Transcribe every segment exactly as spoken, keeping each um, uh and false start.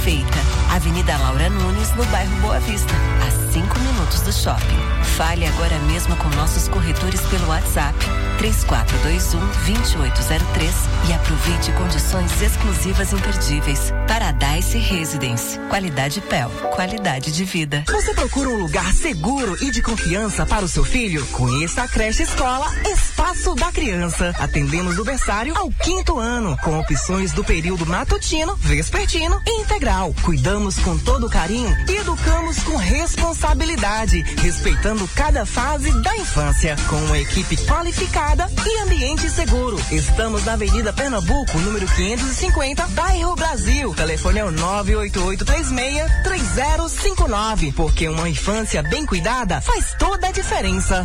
Feita. Avenida Laura Nunes, no bairro Boa Vista, a cinco minutos do shopping. Fale agora mesmo com nossos corretores pelo WhatsApp três quatro dois um, dois oito zero três e aproveite condições exclusivas imperdíveis. Paradise Residence. Qualidade P E L. Qualidade de vida. Você procura um lugar seguro e de confiança para o seu filho? Conheça a creche escola Espaço da Criança. Atendemos do berçário ao quinto ano, com opções do período matutino, vespertino e integral. Cuidamos com todo carinho e educamos com responsabilidade, respeitando cada fase da infância, com uma equipe qualificada e ambiente seguro. Estamos na Avenida Pernambuco, número quinhentos e cinquenta, bairro Brasil. Telefone é o nove oito oito três seis, três zero cinco nove, porque uma infância bem cuidada faz toda a diferença.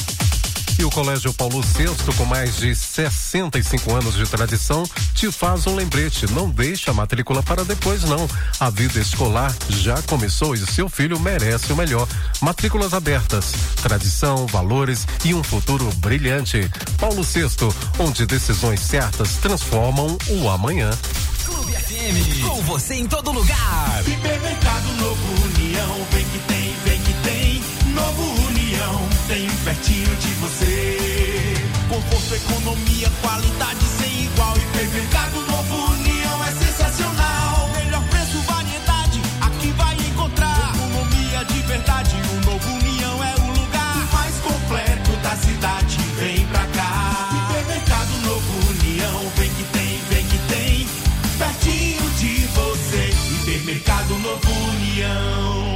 E o Colégio Paulo sexto, com mais de sessenta e cinco anos de tradição, te faz um lembrete. Não deixe a matrícula para depois, não. A vida escolar já começou e seu filho merece o melhor. Matrículas abertas, tradição, valores e um futuro brilhante. Paulo sexto, onde decisões certas transformam o amanhã. Clube F M, com você em todo lugar. Supermercado Novo União, vem que tem, vem que tem. Novo União, tem pertinho de você. Conforto, economia, qualidade sem igual. Hipermercado Novo União é sensacional. Melhor preço, variedade, aqui vai encontrar. Economia de verdade, o Novo União é o lugar mais completo da cidade. Vem pra cá. Hipermercado Novo União, vem que tem, vem que tem. Pertinho de você. Hipermercado Novo União.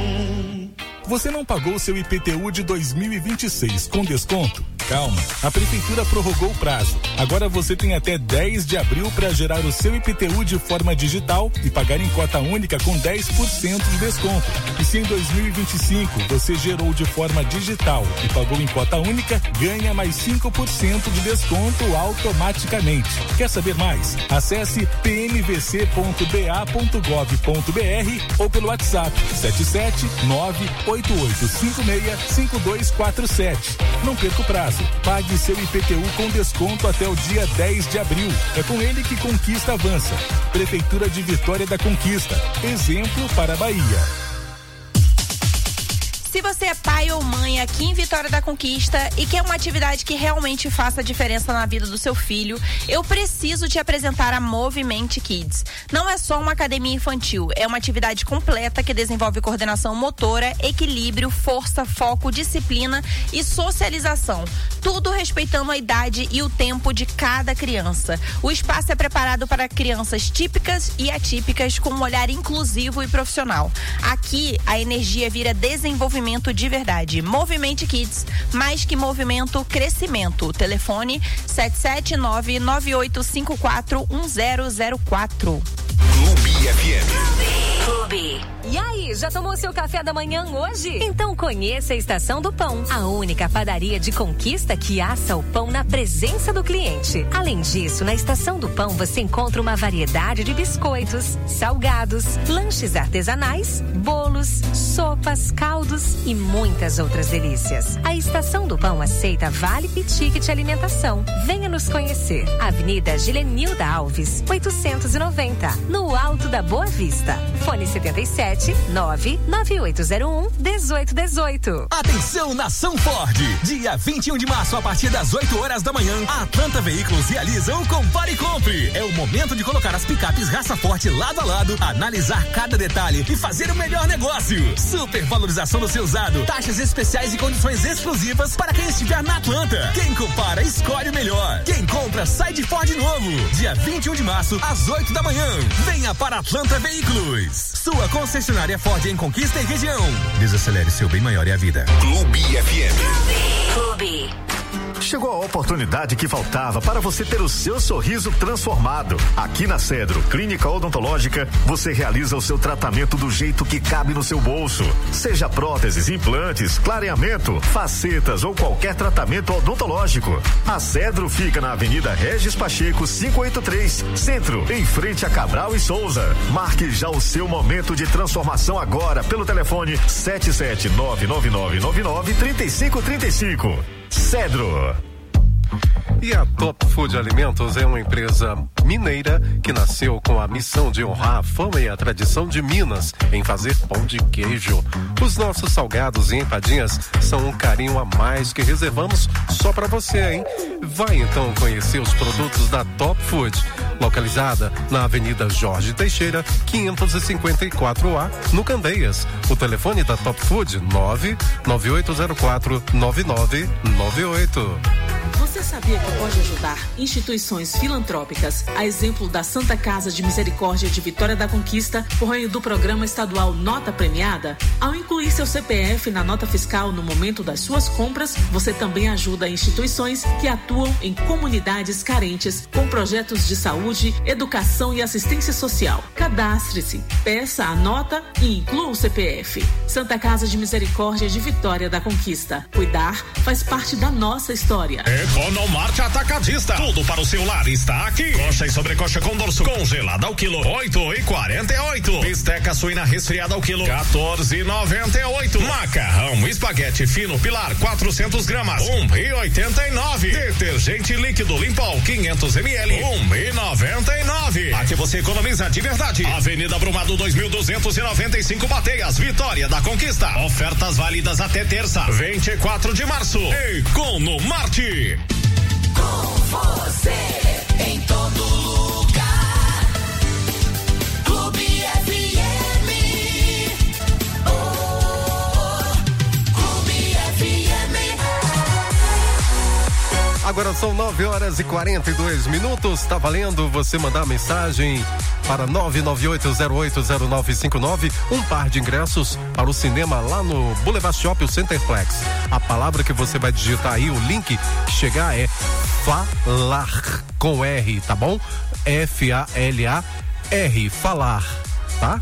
Você não pagou seu I P T U de dois mil e vinte e seis com desconto? Calma, a Prefeitura prorrogou o prazo. Agora você tem até dez de abril para gerar o seu I P T U de forma digital e pagar em cota única com dez por cento de desconto. E se em dois mil e vinte e cinco você gerou de forma digital e pagou em cota única, ganha mais cinco por cento de desconto automaticamente. Quer saber mais? Acesse p m v c ponto b a ponto gov ponto b r ou pelo WhatsApp sete sete nove oito oito cinco seis cinco dois quatro sete. Não perca o prazo. Pague seu I P T U com desconto até o dia dez de abril. É com ele que Conquista avança. Prefeitura de Vitória da Conquista. Exemplo para a Bahia. Se você é pai ou mãe aqui em Vitória da Conquista e quer uma atividade que realmente faça diferença na vida do seu filho, eu preciso te apresentar a Movimente Kids. Não é só uma academia infantil, é uma atividade completa que desenvolve coordenação motora, equilíbrio, força, foco, disciplina e socialização. Tudo respeitando a idade e o tempo de cada criança. O espaço é preparado para crianças típicas e atípicas com um olhar inclusivo e profissional. Aqui, a energia vira desenvolvimento de verdade. Movimente Kids, mais que movimento, crescimento. Telefone sete sete nove nove oito cinco quatro um zero zero quatro. Clube F M. Clube. E aí, já tomou seu café da manhã hoje? Então conheça a Estação do Pão, a única padaria de Conquista que assa o pão na presença do cliente. Além disso, na Estação do Pão você encontra uma variedade de biscoitos, salgados, lanches artesanais, bolos, sopas, caldos e muitas outras delícias. A Estação do Pão aceita vale e ticket alimentação. Venha nos conhecer. Avenida Gilenilda Alves, oitocentos e noventa, no Alto da Boa Vista. Fone setenta e sete nove nove oito zero um um oito um oito. Atenção, Nação Ford! Dia vinte e um de março, a partir das oito horas da manhã, a Atlanta Veículos realiza o Compare e Compre. É o momento de colocar as picapes raça forte lado a lado, analisar cada detalhe e fazer o melhor negócio. Super valorização do seu usado, taxas especiais e condições exclusivas para quem estiver na Atlanta. Quem compara, escolhe o melhor. Quem compra, sai de Ford novo. Dia vinte e um de março, às oito da manhã. Venha para Atlanta Veículos. Sua concessionária Ford em Conquista e região. Desacelere, seu bem maior é a vida. Clube F M. Clube. Chegou a oportunidade que faltava para você ter o seu sorriso transformado. Aqui na Cedro Clínica Odontológica, você realiza o seu tratamento do jeito que cabe no seu bolso. Seja próteses, implantes, clareamento, facetas ou qualquer tratamento odontológico. A Cedro fica na Avenida Regis Pacheco quinhentos e oitenta e três, Centro, em frente a Cabral e Souza. Marque já o seu momento de transformação agora pelo telefone sete sete nove nove nove nove nove três cinco três cinco. Cedro. E a Top Food Alimentos é uma empresa mineira que nasceu com a missão de honrar a fama e a tradição de Minas em fazer pão de queijo. Os nossos salgados e empadinhas são um carinho a mais que reservamos só para você, hein? Vai então conhecer os produtos da Top Food, localizada na Avenida Jorge Teixeira, quinhentos e cinquenta e quatro A, no Candeias. O telefone da Top Food, nove nove oito zero quatro nove nove nove oito. Você sabia que pode ajudar instituições filantrópicas, a exemplo da Santa Casa de Misericórdia de Vitória da Conquista, por meio do programa estadual Nota Premiada? Ao incluir seu C P F na nota fiscal no momento das suas compras, você também ajuda instituições que atuam em comunidades carentes com projetos de saúde, educação e assistência social. Cadastre-se, peça a nota e inclua o C P F. Santa Casa de Misericórdia de Vitória da Conquista. Cuidar faz parte da nossa história. Economarte Atacadista. Tudo para o seu lar está aqui. Coxa e sobrecoxa com dorso congelada ao quilo, oito e quarenta e oito. Bisteca suína resfriada ao quilo, quatorze e noventa e oito. Macarrão espaguete fino pilar, quatrocentos gramas, um e oitenta e nove. Detergente líquido Limpol, quinhentos mililitros, um e noventa e nove. Aqui você economiza de verdade. Avenida Brumado dois mil duzentos e noventa e cinco, Bateias, Vitória da Conquista. Ofertas válidas até terça, vinte e quatro de março. Economarte. Com você em todo lugar. Clube F M. Oh, Clube F M. Agora são nove horas e quarenta e dois minutos. Tá valendo você mandar mensagem para nove nove oito zero oito zero nove cinco nove, um par de ingressos para o cinema lá no Boulevard Shopping, o Centerplex. A palavra que você vai digitar aí, o link que chegar é falar com R, tá bom? F A L A R, falar, tá?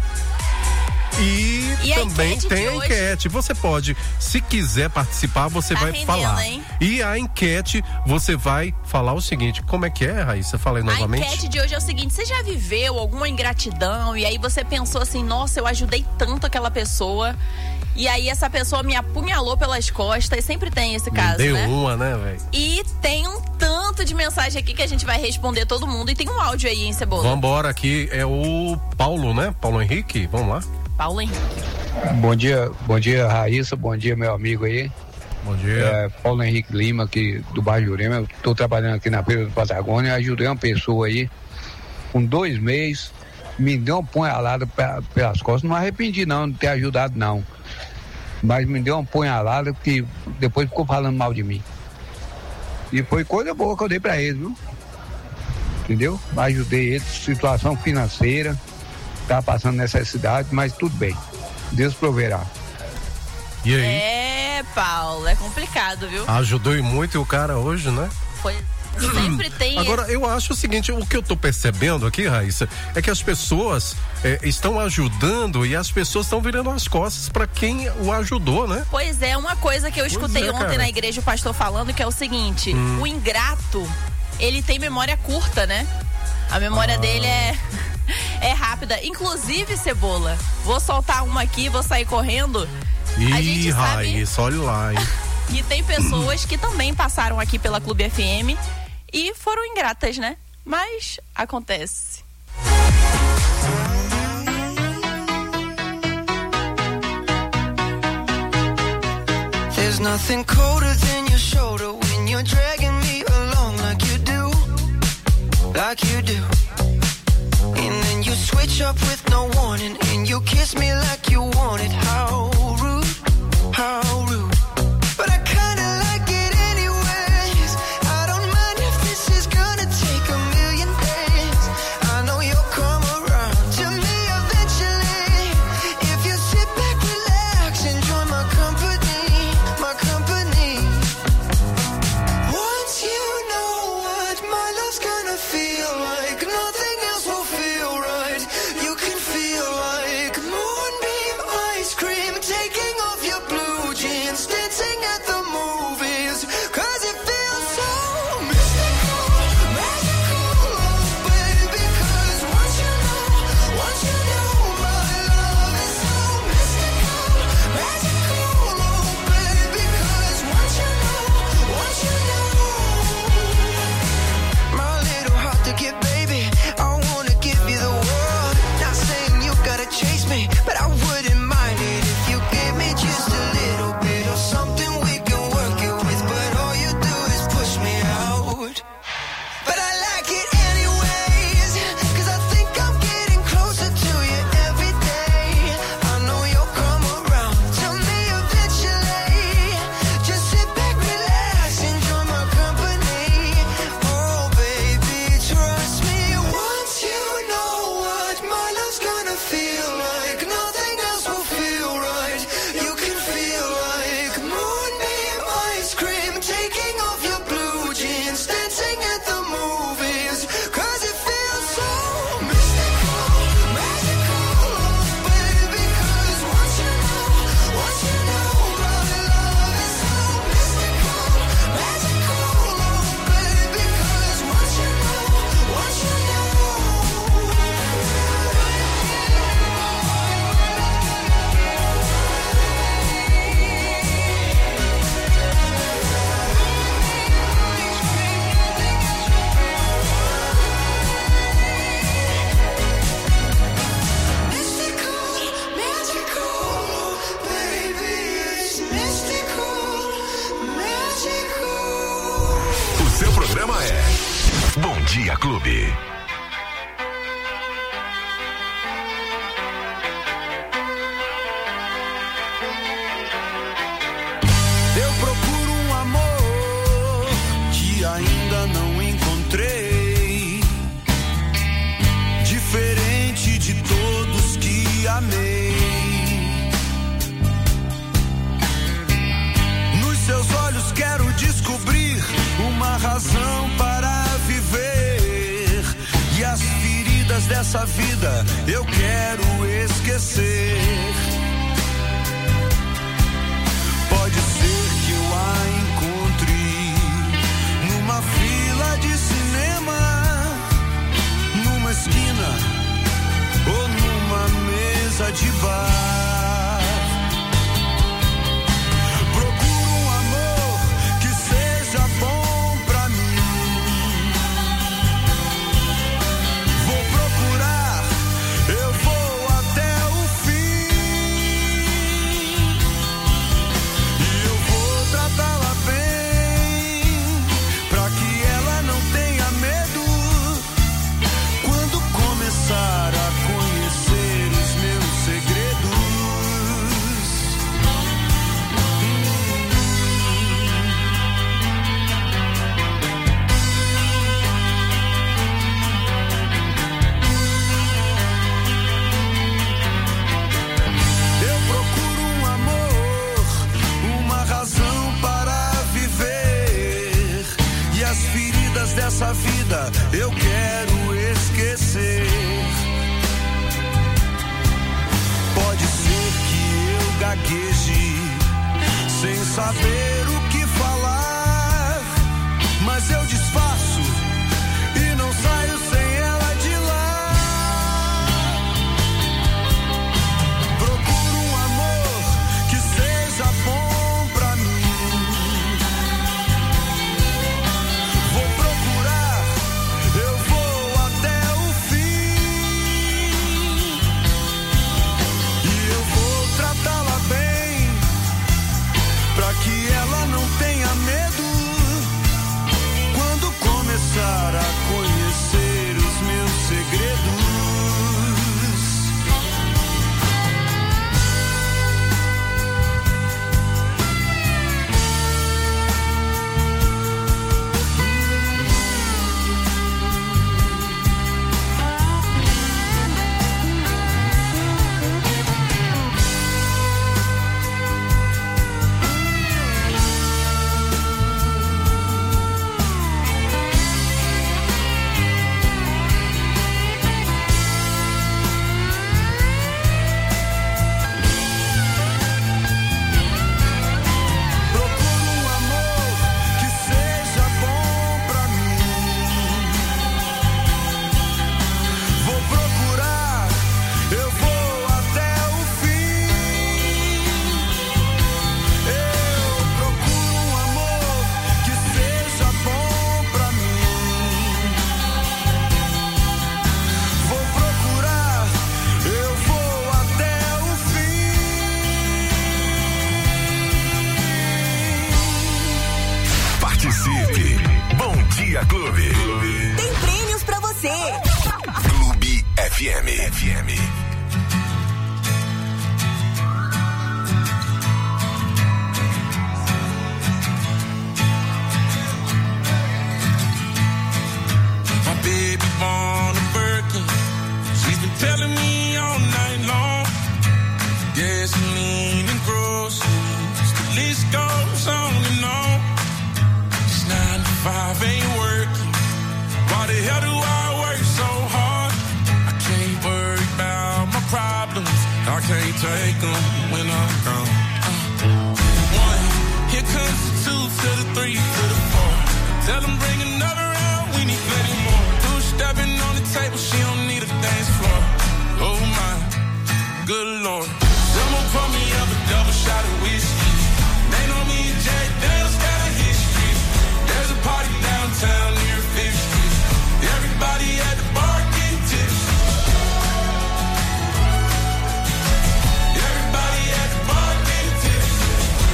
E, e também tem a enquete. Você pode, se quiser participar, você tá vai rendendo, falar. Hein? E a enquete, você vai falar o seguinte: como é que é, Raíssa? Fala aí novamente. A enquete de hoje é o seguinte: você já viveu alguma ingratidão e aí você pensou assim, nossa, eu ajudei tanto aquela pessoa e aí essa pessoa me apunhalou pelas costas? E sempre tem esse caso, Deu né? uma, né, velho? E tem um tanto de mensagem aqui que a gente vai responder todo mundo. E tem um áudio aí, hein, Cebola? Vambora, aqui é o Paulo, né? Paulo Henrique, vamos lá. Paulo Henrique. Bom dia, bom dia, Raíssa, bom dia, meu amigo aí. Bom dia. É, Paulo Henrique Lima, aqui do bairro Jurema. Eu tô trabalhando aqui na Feira do Patagônia e ajudei uma pessoa aí, com dois meses, me deu uma punhalada pelas costas. Não arrependi não, de ter ajudado não. Mas me deu uma punhalada que depois ficou falando mal de mim. E foi coisa boa que eu dei pra ele, viu? Entendeu? Ajudei ele, situação financeira, tá passando necessidade, mas tudo bem. Deus proverá. E aí? É, Paulo, é complicado, viu? Ajudou e muito o cara hoje, né? Foi. Sempre tem. Agora, eu acho o seguinte: o que eu tô percebendo aqui, Raíssa, é que as pessoas é, estão ajudando e as pessoas estão virando as costas para quem o ajudou, né? Pois é, uma coisa que eu escutei é, ontem cara. na igreja, o pastor falando, que é o seguinte: hum. o ingrato, ele tem memória curta, né? A memória ah. dele é. É rápida. Inclusive, Cebola, vou soltar uma aqui, vou sair correndo. Ih, a gente sabe Raíssa, olha lá, hein? que tem pessoas que também passaram aqui pela Clube F M e foram ingratas, né? Mas acontece. There's nothing colder than your shoulder when you're dragging me along like you do, like you do. And then you switch up with no warning and you kiss me like you want it. How rude, how rude. But I kinda like it anyways. I don't mind if this is gonna take a million days. I know you'll come around to me eventually. If you sit back, relax, enjoy my company, my company. Once you know what my love's gonna feel like, nothing else will feel right. You can feel like moon but I wouldn't mind it if you give me just a little bit of something we can work it with, but all you do is push me out. But I like it anyways, cause I think I'm getting closer to you every day. I know you'll come around to me eventually. Just sit back, relax, enjoy my company. Oh baby, trust me, once you know what my love's gonna feel like, nothing else will feel right. You can feel like moonbeam ice cream, taking off your blue jeans, dancing at the movies, cause it feels so mystical, magical, baby, cause once you know, once you know, my love is so mystical, magical, baby, cause once you know, once you know. O seu programa é Bom Dia Clube. Eu procuro um amor que ainda não encontrei, diferente de todos que amei. Nos seus olhos quero descobrir uma razão para viver, e as feridas dessa vida eu quero esquecer. Pode ser que eu a encontre numa fila de cinema, numa esquina ou numa mesa de bar. Procuro um amor que seja bom pra mim. Vou procurar, eu vou até o fim. E eu vou tratá-la bem, pra que ela não tenha medo quando começar a conhecer os meus segredos. Eu procuro um amor, uma razão para viver, e as feridas dessa vida eu quero esquecer. Pode ser que eu gagueje sem saber o que falar, mas eu disfarço e não saio sem ela de lá. Procuro um amor que seja bom pra mim. Vou procurar, eu vou até o fim. E eu vou tratá-la bem, pra que ela Dia Clube. Tem prêmios pra você. Clube F M. F M. My baby born a Birkin. She's been telling me all night long. Gasoline and groceries. The list goes on and on. This nine to five ain't working. Why the hell do I work so hard? I can't worry about my problems. I can't take them when I'm gone. Uh, one, here comes the two to the three to the four. Tell them bring another round, we need plenty more. Two stepping on the table, she don't need a dance floor. Oh my, good Lord. Someone pour me up a double shot of whiskey. They know me and Jack Daniels got a history. There's a party downtown near Fifth Street. Everybody at the bar getting tipsy. Everybody at the bar getting tipsy.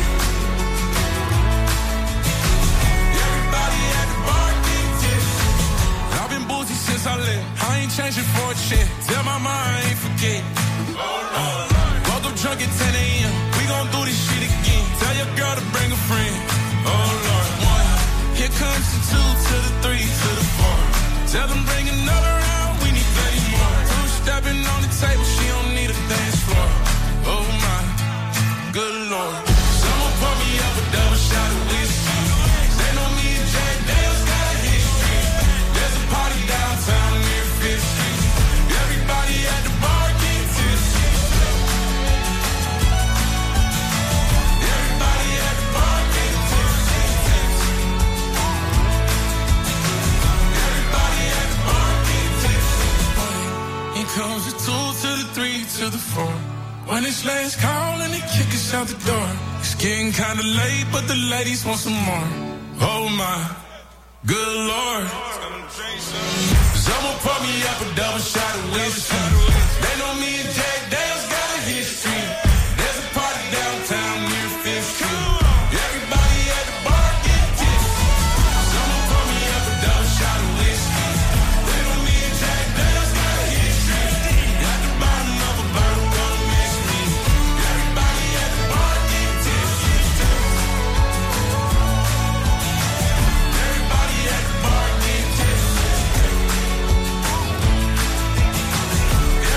Everybody at the bar getting tipsy. I've been boozy since I left. I ain't changing for a check. Tell my mom I ain't forget. Uh, woke up drunk at ten a.m. We gon' do this shit again. Tell your girl to bring a friend. Oh Lord, one. Here comes the two to the three to the four. Tell them bring another round, we need plenty more. Two stepping on the table, she don't need a dance floor. Oh my, good Lord. Someone pour me up a double shot of whiskey. They know me and Jack Daniels got a history. There's a party downtown near Fifth Street. Everybody at the bar getting tipsy. Everybody at the bar getting tipsy. Everybody at the bar getting tipsy. Here comes the two to the three to the four. When it's last call and they kick us out the door. It's getting kinda late, but the ladies want some more. Oh my, good Lord. Someone pour me up a double shot of whiskey. They know me and Jack Daniels got a history. There's a party downtown near Fifth Street. Everybody at the bar get tipsy. Someone pour me up a double shot of whiskey. They know me and Jack Daniels got a history. At the bottom of a bottle, don't miss me. Everybody at the bar get tipsy. Everybody at the bar get tipsy.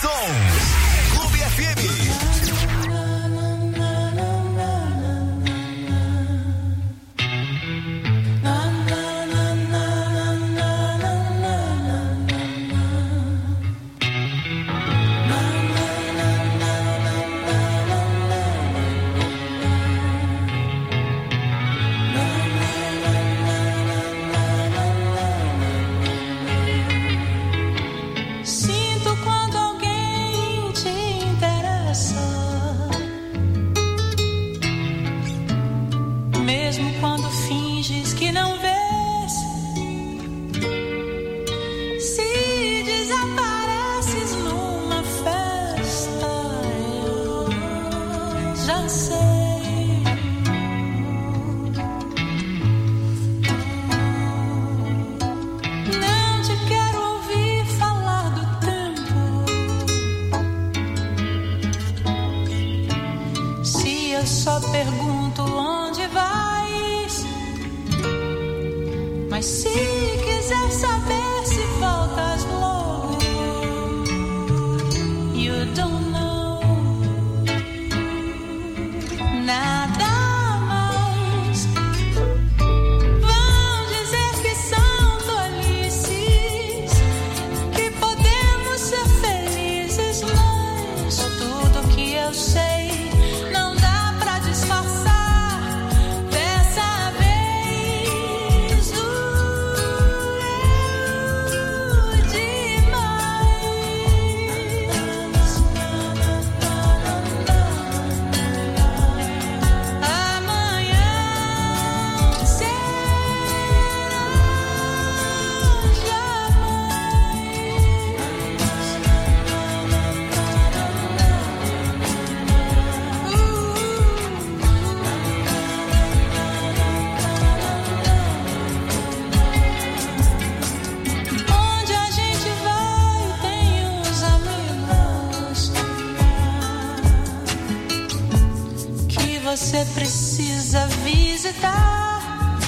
sons. Clube F M. Sinto quando alguém te interessa, mesmo quando finges que não vês. Se desapareces numa festa, eu já sei. Não te quero ouvir falar do tempo. Se eu só pergunto onde vais, mas se quiser saber se voltas logo, you don't know nada mais. Vão dizer que são tolices, que podemos ser felizes, mas tudo que eu sei não dá pra disfarçar. Dessa vez doeu demais. Amanhã será onde a gente vai tem os amigos que você precisa visitar.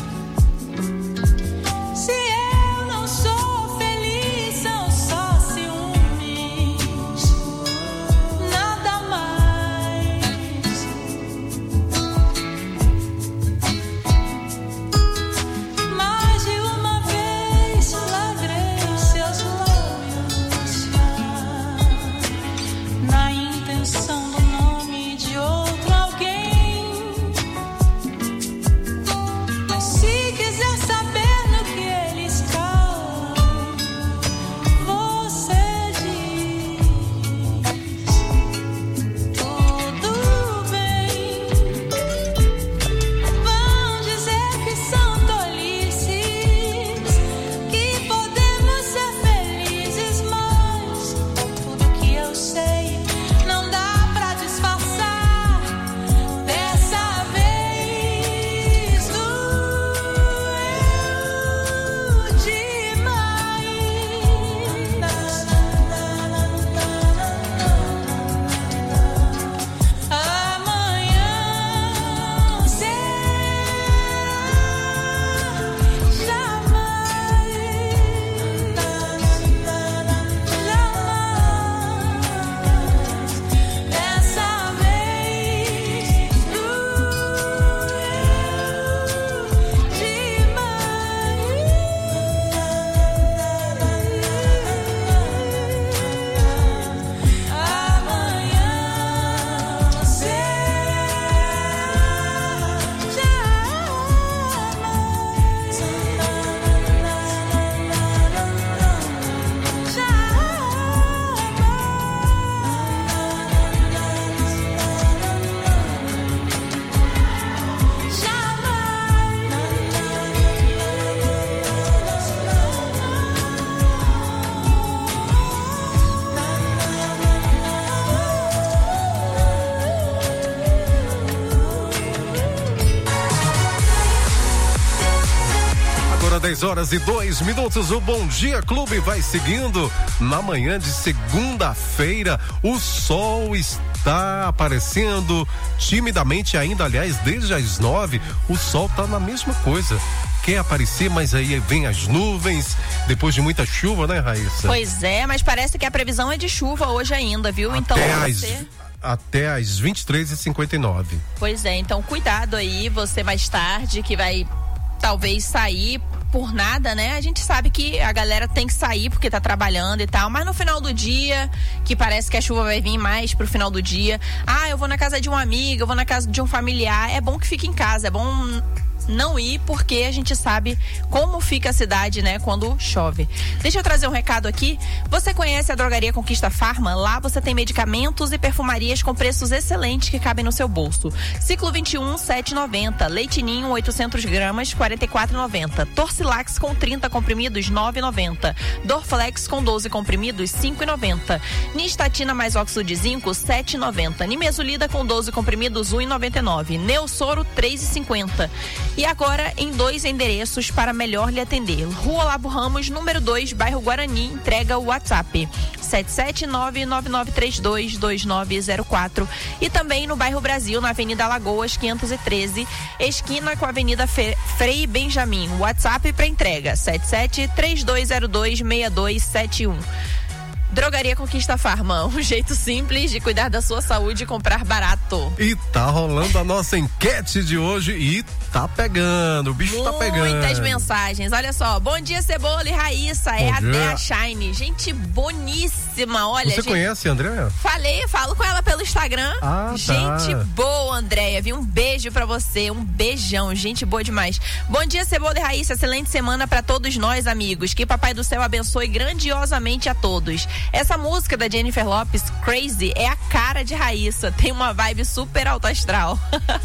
Se eu não sou feliz, são só ciúmes, nada mais. Mais de uma vez lagrei seus lábios na intenção do nome de outro alguém. Mas se quiser saber no que eles calam, você diz tudo bem. Vão dizer que são tolices, que podemos ser felizes, mas tudo que eu sei não dá pra disfarçar. Dessa vez doeu demais. Amanhã será jamais. Dessa vez doeu demais. Amanhã Agora dez horas e dois minutos, o Bom Dia Clube vai seguindo na manhã de segunda-feira. O sol está aparecendo timidamente ainda, aliás, desde as nove, o sol está na mesma coisa. quer aparecer, mas aí vem as nuvens, depois de muita chuva, né, Raíssa? Pois é, mas parece que a previsão é de chuva hoje ainda, viu? Até Então as, você... até às vinte e três e cinquenta e nove. Pois é, então cuidado aí, você mais tarde que vai talvez sair por nada, né? A gente sabe que a galera tem que sair porque tá trabalhando e tal, mas no final do dia, que parece que a chuva vai vir mais pro final do dia, ah, eu vou na casa de uma amiga, eu vou na casa de um familiar, é bom que fique em casa, é bom não ir, porque a gente sabe como fica a cidade, né, quando chove. Deixa eu trazer um recado aqui. Você conhece a Drogaria Conquista Farma? Lá você tem medicamentos e perfumarias com preços excelentes que cabem no seu bolso. Ciclo vinte e um, sete e noventa. Leite Ninho, oitocentos gramas, quarenta e quatro e noventa. Torcilax com trinta comprimidos, nove e noventa. Dorflex com doze comprimidos, cinco e noventa. Nistatina mais óxido de zinco, sete e noventa. Nimesulida com doze comprimidos, um e noventa e nove. Neosoro, três e cinquenta. E agora em dois endereços para melhor lhe atender. Rua Olavo Ramos, número dois, bairro Guarani. Entrega o WhatsApp sete sete nove nove nove três dois dois nove zero quatro. E também no bairro Brasil, na Avenida Alagoas, quinhentos e treze, esquina com a Avenida Fe... Frei Benjamin. WhatsApp para entrega sete sete três dois zero dois seis dois sete um. Drogaria Conquista Farma, um jeito simples de cuidar da sua saúde e comprar barato. E tá rolando a nossa enquete de hoje e tá pegando, o bicho Muitas tá pegando. Muitas mensagens, olha só, bom dia Cebola e Raíssa, é a Dea Shine, gente boníssima, olha. Você gente... conhece a Andréia? Falei, falo com ela pelo Instagram, ah, gente tá. boa, Andréia, viu? Um beijo pra você, um beijão, gente boa demais. Bom dia Cebola e Raíssa, excelente semana pra todos nós, amigos, que Papai do Céu abençoe grandiosamente a todos. Essa música da Jennifer Lopez, Crazy, é a cara de Raíssa. Tem uma vibe super alto astral.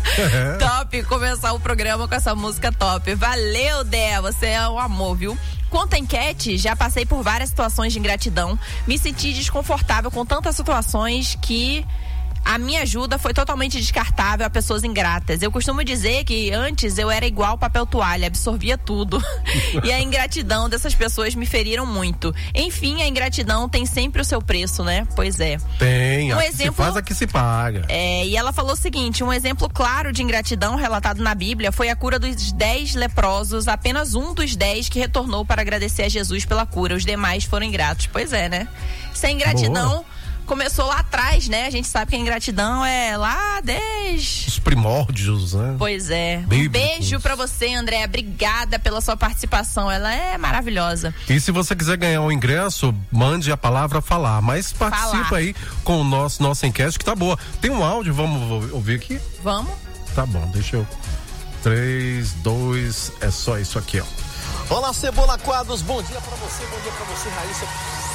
É. Top, começar o programa com essa música top. Valeu, Dé, você é um amor, viu? Quanto à enquete, já passei por várias situações de ingratidão. Me senti desconfortável com tantas situações que... a minha ajuda foi totalmente descartável a pessoas ingratas. Eu costumo dizer que antes eu era igual papel toalha, absorvia tudo. E a ingratidão dessas pessoas me feriram muito. Enfim, a ingratidão tem sempre o seu preço, né? Pois é. Tem, um a exemplo, que se faz, a que se paga. É, e ela falou o seguinte, um exemplo claro de ingratidão relatado na Bíblia foi a cura dos dez leprosos, apenas um dos dez que retornou para agradecer a Jesus pela cura. Os demais foram ingratos. Pois é, né? Sem ingratidão... Boa. Começou lá atrás, né? A gente sabe que a ingratidão é lá desde... os primórdios, né? Pois é. Bíblicos. Um beijo pra você, André. Obrigada pela sua participação. Ela é maravilhosa. E se você quiser ganhar um ingresso, mande a palavra falar. Mas participa falar. aí com o nosso, nossa enquete, que tá boa. Tem um áudio, vamos ouvir aqui? Vamos. Tá bom, deixa eu... três, dois, é só isso aqui, ó. Olá, Cebola Quadros. Bom dia pra você, bom dia pra você, Raíssa.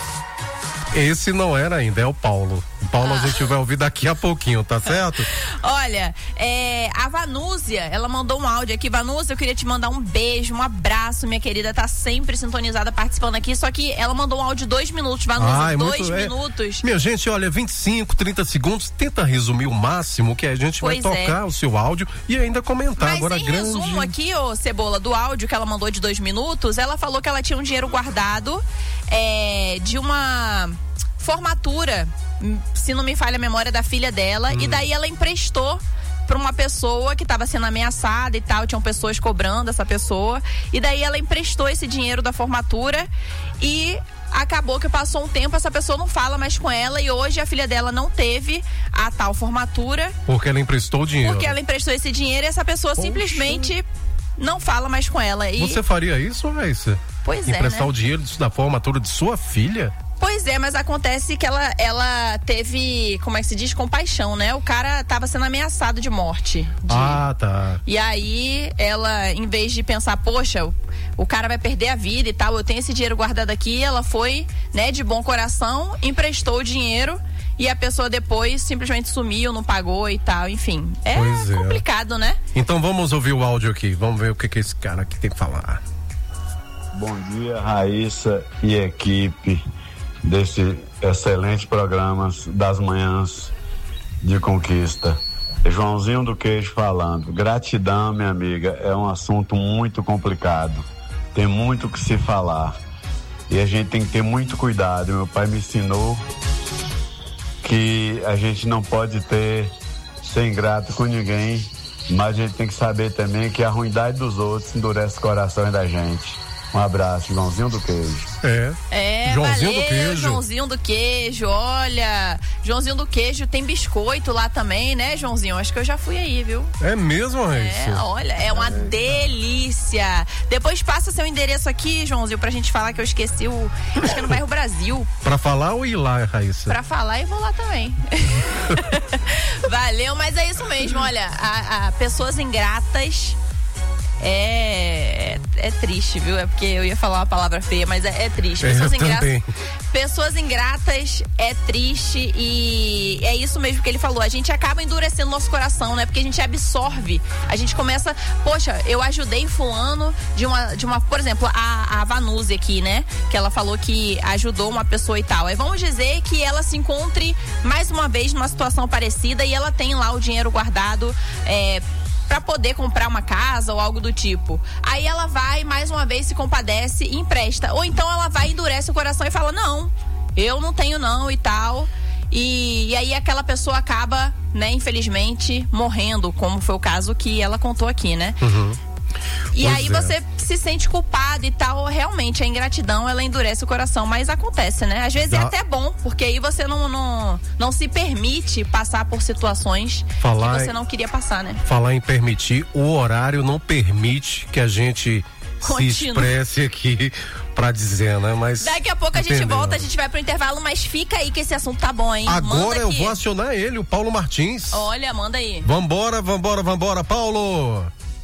Esse não era ainda, é o Paulo. O Paulo ah. a gente vai ouvir daqui a pouquinho, tá certo? Olha, é, a Vanúzia, ela mandou um áudio aqui. Vanúzia, eu queria te mandar um beijo, um abraço, minha querida, tá sempre sintonizada participando aqui, só que ela mandou um áudio de dois minutos, Vanúzia, ah, é dois muito, minutos. É... Minha gente, olha, vinte e cinco, trinta segundos, tenta resumir o máximo que a gente pois vai tocar é. o seu áudio e ainda comentar. Mas agora em grande... resumo aqui, ô Cebola, do áudio que ela mandou de dois minutos, ela falou que ela tinha um dinheiro guardado é, de uma... formatura, se não me falha a memória, da filha dela, hum. e daí ela emprestou para uma pessoa que estava sendo ameaçada e tal, tinham pessoas cobrando essa pessoa, e daí ela emprestou esse dinheiro da formatura e acabou que passou um tempo, essa pessoa não fala mais com ela e hoje a filha dela não teve a tal formatura. Porque ela emprestou o dinheiro. Porque ela emprestou esse dinheiro e essa pessoa Poxa. simplesmente não fala mais com ela. E... Você faria isso, Raíssa? Pois Emprestar é, né? Emprestar o dinheiro da formatura de sua filha? Pois é, mas acontece que ela, ela teve, como é que se diz, compaixão, né? O cara tava sendo ameaçado de morte. De... Ah, tá. E aí, ela, em vez de pensar, poxa, o, o cara vai perder a vida e tal, eu tenho esse dinheiro guardado aqui, ela foi, né, de bom coração, emprestou o dinheiro e a pessoa depois simplesmente sumiu, não pagou e tal, enfim. É pois complicado, é. né? Então vamos ouvir o áudio aqui, vamos ver o que, que esse cara aqui tem que falar. Bom dia, Raíssa e equipe desse excelente programa das manhãs de conquista. Joãozinho do Queijo falando. Gratidão, minha amiga, é um assunto muito complicado. Tem muito o que se falar. E a gente tem que ter muito cuidado. Meu pai me ensinou que a gente não pode ter ser ingrato com ninguém mas a gente tem que saber também que a ruindade dos outros endurece o coração da gente. Um abraço, Joãozinho do Queijo. É. É, Joãozinho valeu, do Queijo. Joãozinho do Queijo, olha. Joãozinho do Queijo tem biscoito lá também, né, Joãozinho? Acho que eu já fui aí, viu? É mesmo, Raíssa? É, olha, é uma Eita. delícia. Depois passa seu endereço aqui, Joãozinho, pra gente falar que eu esqueci o... Acho que é no bairro Brasil. Pra falar ou ir lá, Raíssa? Pra falar e vou lá também. Valeu, mas é isso mesmo, olha, a, a pessoas ingratas... É, é triste, viu? É porque eu ia falar uma palavra feia, mas é, é triste. Pessoas, é, ingratas, pessoas ingratas é triste e é isso mesmo que ele falou. A gente acaba endurecendo nosso coração, né? Porque a gente absorve. A gente começa, poxa, eu ajudei fulano de uma, de uma por exemplo, a, a Vanuzi aqui, né? Que ela falou que ajudou uma pessoa e tal. Aí vamos dizer que ela se encontre mais uma vez numa situação parecida e ela tem lá o dinheiro guardado, é, pra poder comprar uma casa ou algo do tipo. Aí ela vai, mais uma vez, se compadece e empresta. Ou então ela vai, endurece o coração e fala, não, eu não tenho não e tal. E, e aí aquela pessoa acaba, né, infelizmente, morrendo, como foi o caso que ela contou aqui, né? Uhum. E pois aí é. você se sente culpado e tal. Realmente, a ingratidão, ela endurece o coração, mas acontece, né? Às vezes Dá. é até bom, porque aí você não, não, não se permite passar por situações Falar que você em- não queria passar, né? Falar em permitir, o horário não permite que a gente Continua. se expresse aqui pra dizer, né? Mas Daqui a pouco a gente entendeu? volta, a gente vai pro intervalo, mas fica aí que esse assunto tá bom, hein? Manda Agora eu aqui. vou acionar ele, o Paulo Martins. Olha, manda aí. Vambora, vambora, vambora, Paulo!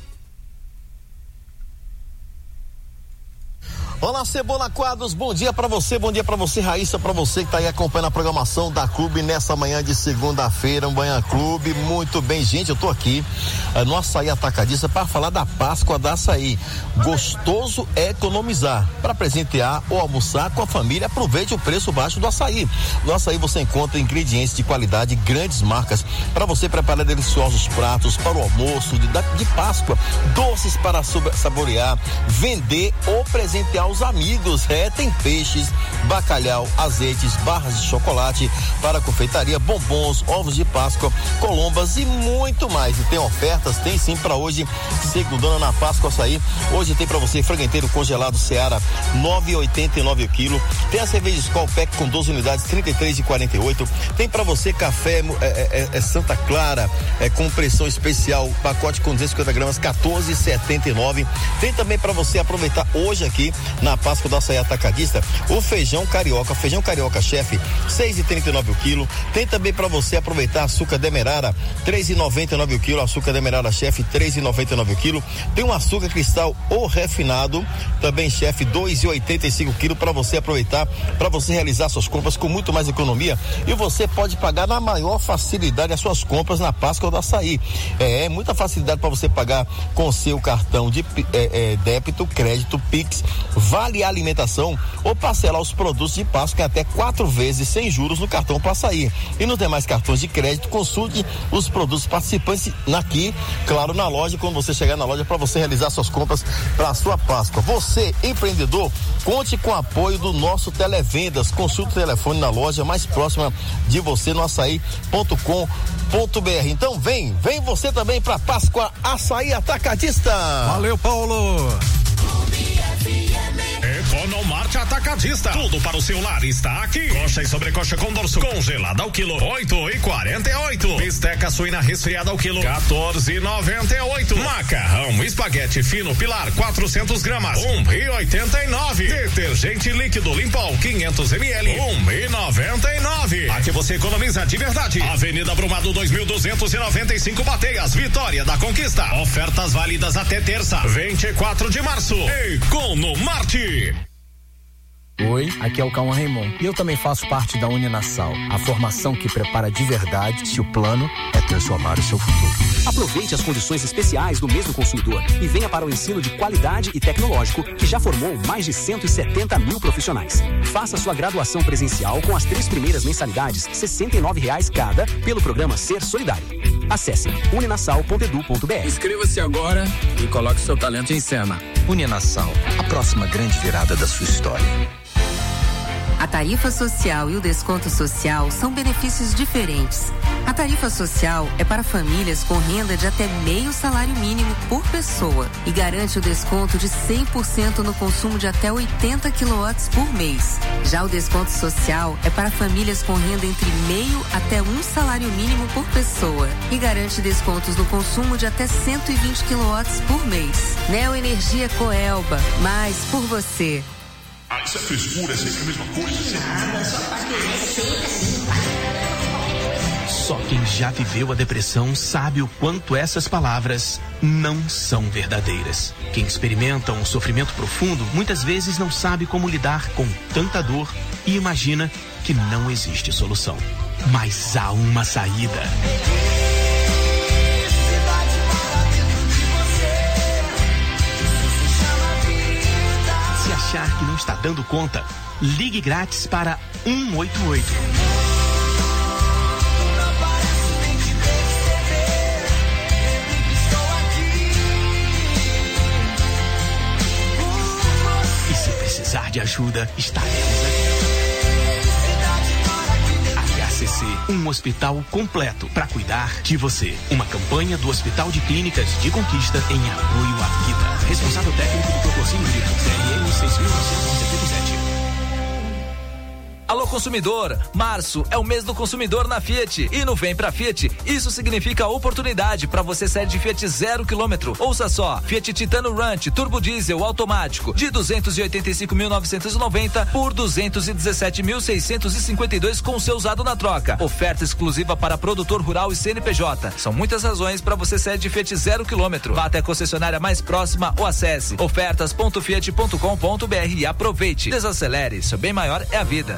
Olá, Cebola Quadros, bom dia pra você, bom dia pra você, Raíssa, pra você que tá aí acompanhando a programação da Clube nessa manhã de segunda-feira, um Manhã Clube, muito bem, gente, eu tô aqui uh, no Açaí Atacadista para falar da Páscoa da Açaí. Gostoso é economizar, para presentear ou almoçar com a família, aproveite o preço baixo do açaí. No açaí você encontra ingredientes de qualidade, grandes marcas, para você preparar deliciosos pratos para o almoço de, de Páscoa, doces para saborear, vender ou presentear os amigos. É, tem peixes, bacalhau, azeites, barras de chocolate para confeitaria, bombons, ovos de Páscoa, colombas e muito mais. E tem ofertas, tem sim para hoje, segundona na Páscoa Açaí. Hoje tem para você frango inteiro congelado Seara, nove e oitenta e nove o quilo. Tem a cerveja Skol Pack com doze unidades, trinta e três e quarenta e oito. Tem para você café é, é, é Santa Clara, é, com pressão especial, pacote com duzentos e cinquenta gramas, quatorze e setenta e nove. Tem também para você aproveitar hoje aqui na Páscoa do Açaí Atacadista o feijão carioca, feijão carioca chefe, seis e trinta e nove o quilo. Tem também para você aproveitar açúcar demerara, três e noventa e nove o quilo, açúcar demerara chefe, três e noventa e nove o quilo. Tem um açúcar cristal ou refinado, também chefe, dois e oitenta e cinco o quilo, para você aproveitar, para você realizar suas compras com muito mais economia, e você pode pagar na maior facilidade as suas compras na Páscoa do Açaí. É, é muita facilidade para você pagar com seu cartão de é, é, débito, crédito, Pix, vale alimentação ou parcelar os produtos de Páscoa em até quatro vezes sem juros no cartão Passaí. E nos demais cartões de crédito, consulte os produtos participantes aqui, claro, na loja, quando você chegar na loja, para você realizar suas compras para a sua Páscoa. Você, empreendedor, conte com o apoio do nosso Televendas. Consulte o telefone na loja mais próxima de você no açaí ponto com ponto br. Então vem, vem você também para Páscoa Açaí Atacadista. Valeu, Paulo! Economarte Atacadista. Tudo para o seu lar está aqui. Coxa e sobrecoxa com dorso congelada ao quilo, oito e quarenta e oito. Bisteca suína resfriada ao quilo, quatorze e noventa e oito. Macarrão espaguete fino pilar, quatrocentos gramas, um e oitenta e nove. Detergente líquido Limpol, quinhentos mililitros, um e noventa e nove. Aqui você economiza de verdade. Avenida Brumado dois mil duzentos e noventa e cinco, Bateias, Vitória da Conquista. Ofertas válidas até terça, vinte e quatro de março. Economarte. Oi, aqui é o Cauã Raymond e eu também faço parte da Uninasal, a formação que prepara de verdade se o plano é transformar o seu futuro. Aproveite as condições especiais do mesmo consumidor e venha para o ensino de qualidade e tecnológico que já formou mais de cento e setenta mil profissionais. Faça sua graduação presencial com as três primeiras mensalidades, sessenta e nove reais cada, pelo programa Ser Solidário. Acesse uninasal ponto edu ponto br. Inscreva-se agora e coloque seu talento em cena. Uninasal, a próxima grande virada da sua história. A tarifa social e o desconto social são benefícios diferentes. A tarifa social é para famílias com renda de até meio salário mínimo por pessoa e garante o desconto de cem por cento no consumo de até oitenta quilowatts por mês. Já o desconto social é para famílias com renda entre meio até um salário mínimo por pessoa e garante descontos no consumo de até cento e vinte quilowatts por mês. Neoenergia Coelba, mais por você. Ah, isso é frescura, é sempre a mesma coisa. Nada, só pra Só quem já viveu a depressão sabe o quanto essas palavras não são verdadeiras. Quem experimenta um sofrimento profundo muitas vezes não sabe como lidar com tanta dor e imagina que não existe solução. Mas há uma saída. Se achar que não está dando conta, ligue grátis para um oito oito. E se precisar de ajuda, estaremos aqui. H C C, um hospital completo para cuidar de você. Uma campanha do Hospital de Clínicas de Conquista em apoio à vida. Responsável técnico do Proporcinho Grito, C R M seis mil novecentos e setenta e sete. Alô consumidor, março é o mês do consumidor na Fiat e no Vem Pra Fiat, isso significa oportunidade para você sair de Fiat zero quilômetro. Ouça só, Fiat Titano Ranch Turbo Diesel automático de duzentos e oitenta e cinco mil novecentos e noventa por duzentos e dezessete mil seiscentos e cinquenta e dois com seu usado na troca. Oferta exclusiva para produtor rural e C N P J. São muitas razões para você sair de Fiat zero quilômetro. Vá até a concessionária mais próxima ou acesse ofertas ponto fiat ponto com ponto br e aproveite. Desacelere, seu bem maior é a vida.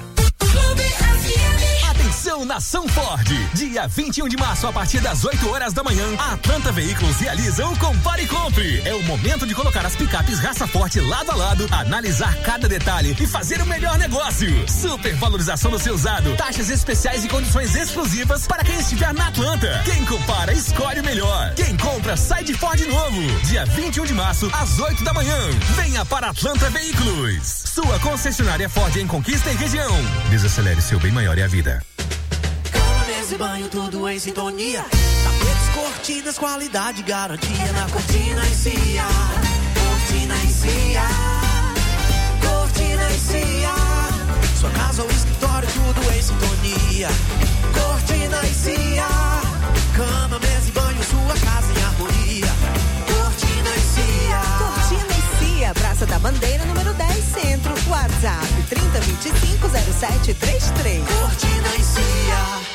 Atenção, Nação Ford! Dia vinte e um de março, a partir das oito horas da manhã, a Atlanta Veículos realiza o Compare e Compre. É o momento de colocar as picapes raça forte lado a lado, analisar cada detalhe e fazer o melhor negócio. Super valorização do seu usado, taxas especiais e condições exclusivas para quem estiver na Atlanta. Quem compara, escolhe o melhor. Quem compra, sai de Ford novo. Dia vinte e um de março, às oito da manhã. Venha para Atlanta Veículos. Sua concessionária Ford em Conquista e região. Desacelere, seu bem maior é a vida. Mesa e banho, tudo em sintonia. Tapetes, cortinas, qualidade, garantia na Cortina e Cia. Cortina e Cia. Cortina e Cia. Sua casa ou escritório, tudo em sintonia. Cortina e Cia. Cama, mesa e banho, sua casa em harmonia. Cortina e Cia. Cortina e Cia, Praça da Bandeira, número dez, Centro. WhatsApp trinta, vinte e cinco, zero sete trinta e três. Cortina e Cia.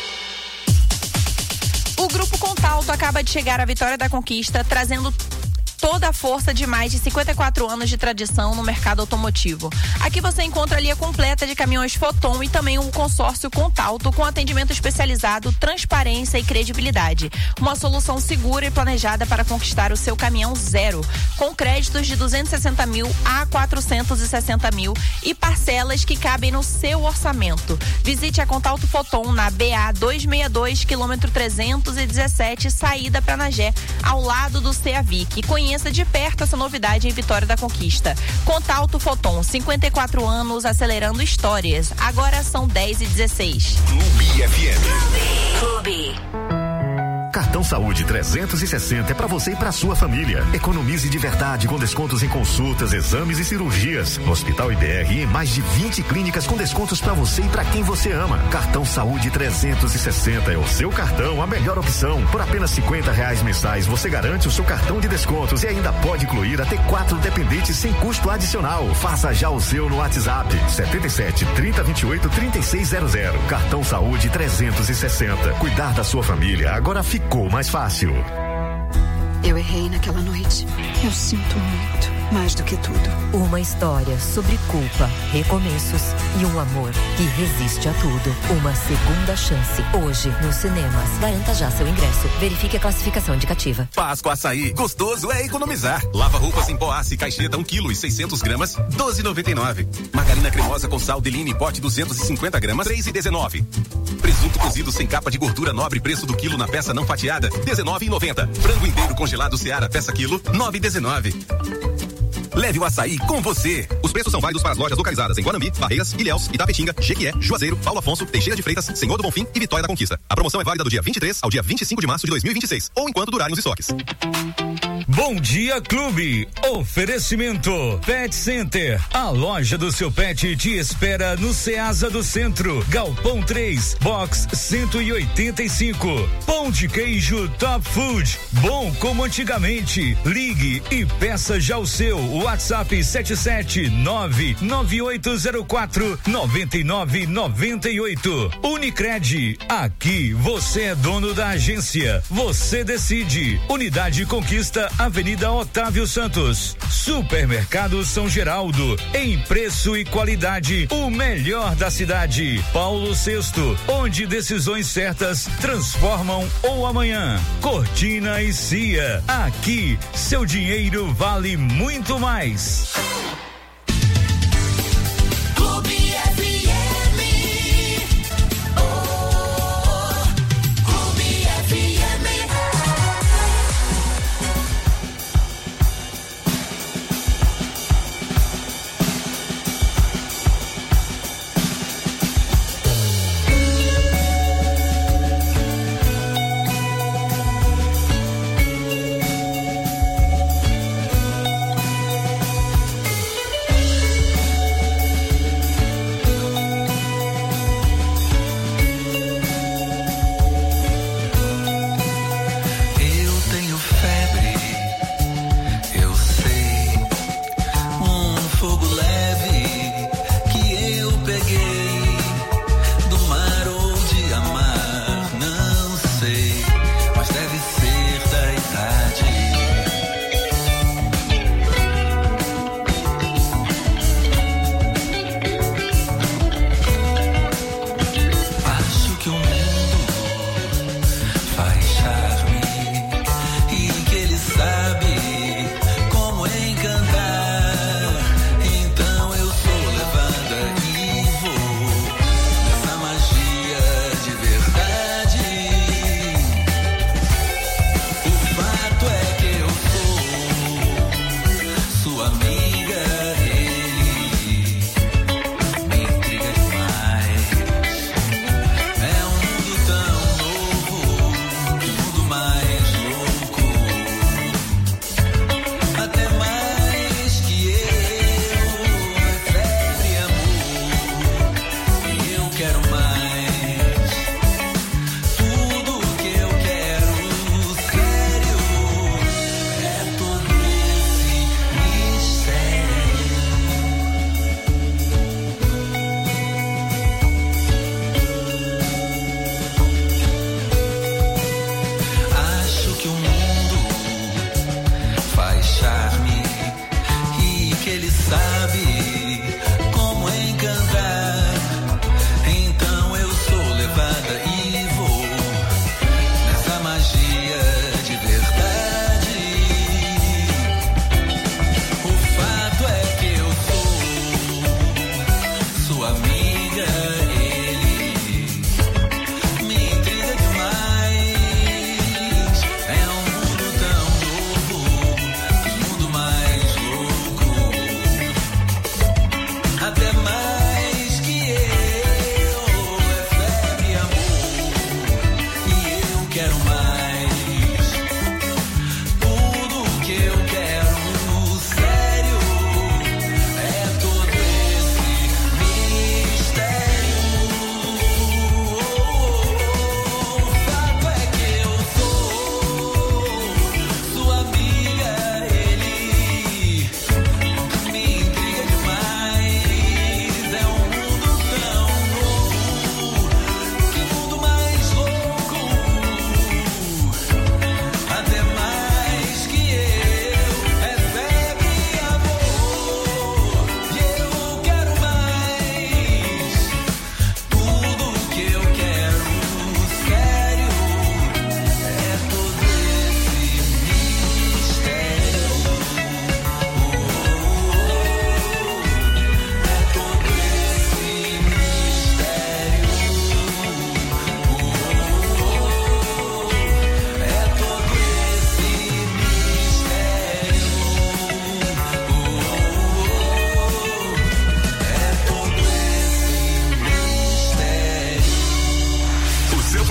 O Grupo Contalto acaba de chegar à Vitória da Conquista, trazendo toda a força de mais de cinquenta e quatro anos de tradição no mercado automotivo. Aqui você encontra a linha completa de caminhões Foton e também um consórcio Contalto com atendimento especializado, transparência e credibilidade. Uma solução segura e planejada para conquistar o seu caminhão zero, com créditos de duzentos e sessenta mil a quatrocentos e sessenta mil e parcelas que cabem no seu orçamento. Visite a Contalto Foton na B A duzentos e sessenta e dois, quilômetro trezentos e dezessete, saída para Nagé, ao lado do C E A V I C. Conheça de perto essa novidade em Vitória da Conquista. Contalto Foton, cinquenta e quatro anos, acelerando histórias. Agora são dez e dezesseis. Clube F M. Clube. Cartão Saúde trezentos e sessenta é para você e para sua família. Economize de verdade com descontos em consultas, exames e cirurgias. No Hospital I B R e em mais de vinte clínicas com descontos para você e para quem você ama. Cartão Saúde trezentos e sessenta é o seu cartão, a melhor opção. Por apenas cinquenta reais mensais você garante o seu cartão de descontos e ainda pode incluir até quatro dependentes sem custo adicional. Faça já o seu no WhatsApp setenta e sete, trinta, vinte e oito, trinta e seis zero zero. Cartão Saúde trezentos e sessenta. Cuidar da sua família agora fica Ficou mais fácil. Eu errei naquela noite. Eu sinto muito, mais do que tudo. Uma história sobre culpa, recomeços e um amor que resiste a tudo. Uma segunda chance. Hoje, nos cinemas. Garanta já seu ingresso. Verifique a classificação indicativa. Páscoa Açaí. Gostoso é economizar. Lava roupas em pó Açaí Caixeta um quilo e seiscentos gramas, doze e noventa e nove. Margarina cremosa com sal Deline pote duzentos e cinquenta gramas, três e dezenove. Presunto cozido sem capa de gordura nobre, preço do quilo na peça não fatiada, dezenove e noventa. Frango inteiro congelado Seara, peça quilo, nove e dezenove. Leve o açaí com você. Os preços são válidos para as lojas localizadas em Guanambi, Barreiras, Ilhéus, Itapetinga, Jequié, Juazeiro, Paulo Afonso, Teixeira de Freitas, Senhor do Bonfim e Vitória da Conquista. A promoção é válida do dia vinte e três ao dia vinte e cinco de março de dois mil e vinte e seis, ou enquanto durarem os estoques. Bom Dia Clube. Oferecimento Pet Center. A loja do seu pet te espera no Ceasa do Centro. Galpão três, box cento e oitenta e cinco. Pão de queijo Top Food. Bom como antigamente. Ligue e peça já o seu. WhatsApp sete sete nove nove oito zero quatro nove nove nove oito. Unicred. Aqui você é dono da agência. Você decide. Unidade Conquista, Avenida Otávio Santos. Supermercado São Geraldo. Em preço e qualidade, o melhor da cidade. Paulo Sexto, onde decisões certas transformam o amanhã. Cortina e Cia. Aqui, seu dinheiro vale muito mais.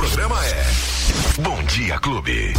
programa é Bom Dia Clube.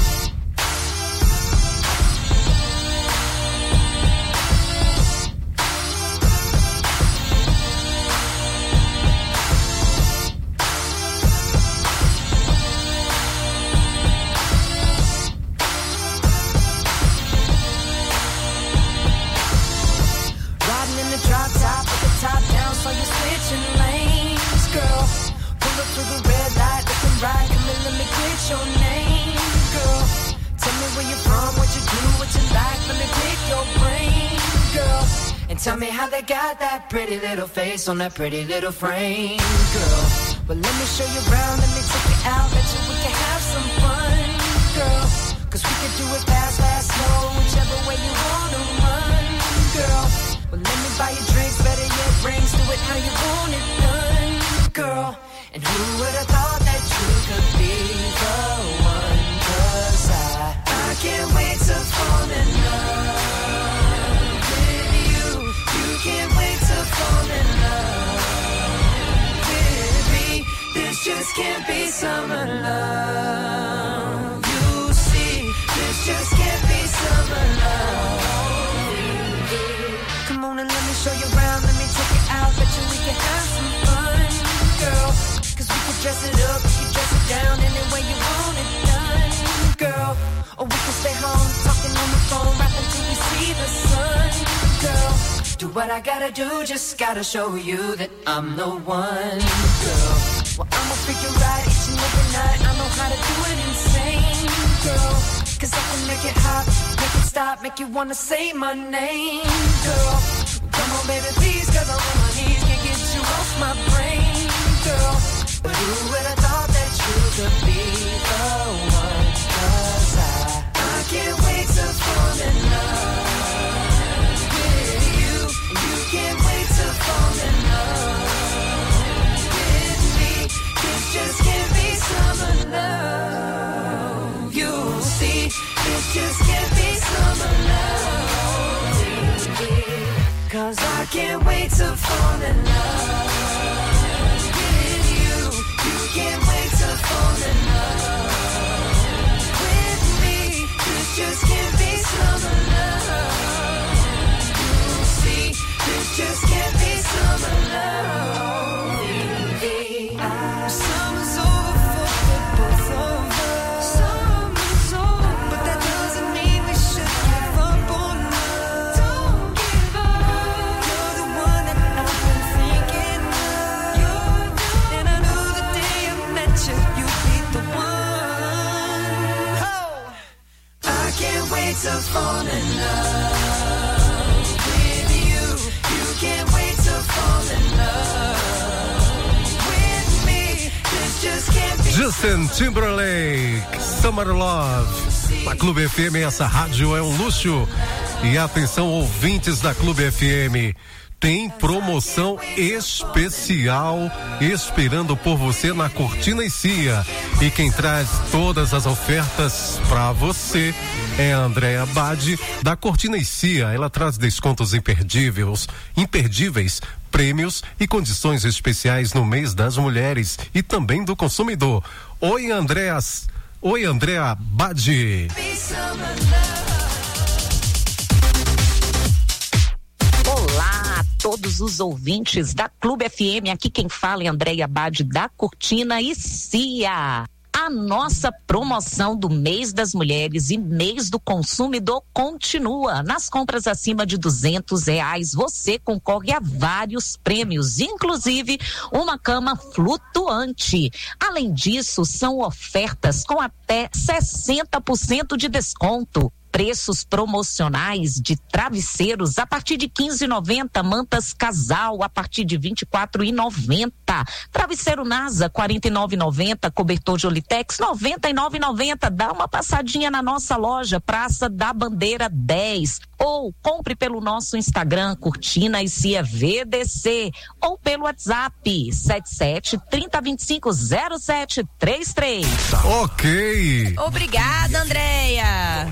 Top down, so you're switching lanes, girl. Pull up to the red light, looking right. Come in, let me get your name, girl. Tell me where you're from, what you do, what you like. Let me pick your brain, girl. And tell me how they got that pretty little face on that pretty little frame, girl. Well, let me show you around, let me take you out, bet you we can have some fun, girl. Cause we can do it fast, fast, slow, whichever way you wanna run, girl. Well, let me buy you drinks, better yet, rings, do it how you want it done, girl. And who would have thought that you could be the one? Cause I, I can't wait to fall in love with you. You can't wait to fall in love with me. This just can't be summer love. You see, this just can't be summer love. Come on and let me show you around, let me take you out, bet you we can have some fun, girl. Cause we can dress it up, we can dress it down, any way you want it done, girl. Or we can stay home, talking on the phone, right until we see the sun, girl. Do what I gotta do, just gotta show you that I'm the one, girl. Well, I'ma figure out each and every night, I know how to do it insane, girl. Cause I can make it hot, make it stop, make you wanna say my name, girl. Come on, baby, please, cause I'm on my knees, can't get you off my brain, girl. But who would have thought that you could be the one? Cause I, I can't wait to fall in love with you. You can't wait to fall in love with me. This just can't be summer love. You'll see, this just can't be summer love. Cause I can't wait to fall in love with you. You can't wait to fall in love with me. This just can't be summer love. You'll see, this just can't be summer love. Summer's over for the both of us. Summer's over, but that doesn't mean we should give up on love. Don't give up. You're the one that I've been thinking of. You're the, and I knew the day I met you, you'd be the one. Oh, I can't wait to fall in love with you. You can't wait to fall in love with me. This just can't be. Justin Timberlake, Summer Love. Na Clube F M, essa rádio é um luxo. E atenção, ouvintes da Clube F M, tem promoção especial esperando por você na Cortina e Cia. E quem traz todas as ofertas para você é a Andréa Bade, da Cortina e Cia. Ela traz descontos imperdíveis, imperdíveis, prêmios e condições especiais no mês das mulheres e também do consumidor. Oi, Andréas. Oi, Andréa Bade. Olá a todos os ouvintes da Clube F M, aqui quem fala é Andréa Bade da Cortina e Cia. A nossa promoção do mês das mulheres e mês do consumidor continua. Nas compras acima de duzentos reais, você concorre a vários prêmios, inclusive uma cama flutuante. Além disso, são ofertas com até sessenta por cento de desconto. Preços promocionais de travesseiros a partir de quinze reais e noventa centavos, mantas casal a partir de vinte e quatro reais e noventa centavos, travesseiro NASA quarenta e nove reais e noventa centavos, cobertor Jolitex noventa e nove reais e noventa centavos. Dá uma passadinha na nossa loja Praça da Bandeira dez ou compre pelo nosso Instagram Cortina e Cia V D C ou pelo WhatsApp sete sete, trinta, vinte e cinco, zero sete três três. Ok. Obrigada, Andréia.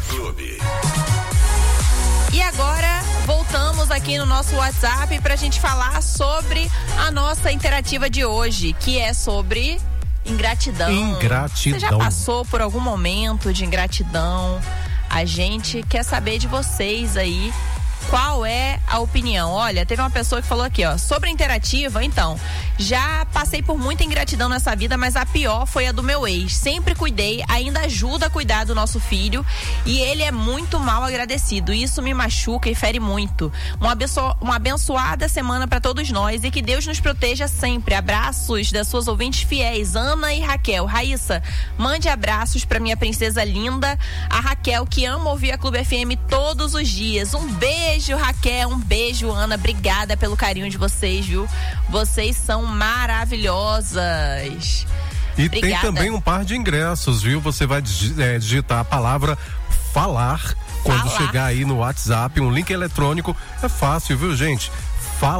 E agora voltamos aqui no nosso WhatsApp pra gente falar sobre a nossa interativa de hoje, que é sobre Ingratidão. Ingratidão. Você já passou por algum momento de ingratidão? A gente quer saber de vocês aí. Qual é a opinião? Olha, teve uma pessoa que falou aqui, ó, sobre a Interativa, então, já passei por muita ingratidão nessa vida, mas a pior foi a do meu ex. Sempre cuidei, ainda ajuda a cuidar do nosso filho e ele é muito mal agradecido. Isso me machuca e fere muito. Uma, abenço- uma abençoada semana para todos nós e que Deus nos proteja sempre. Abraços das suas ouvintes fiéis, Ana e Raquel. Raíssa, mande abraços para minha princesa linda, a Raquel, que ama ouvir a Clube F M todos os dias. Um beijo. Beijo, Raquel, um beijo, Ana, obrigada pelo carinho de vocês, viu? Vocês são maravilhosas. E Obrigada. tem também um par de ingressos, viu? Você vai é, digitar a palavra falar quando Falar. chegar aí no WhatsApp, um link eletrônico, é fácil, viu, gente? Fala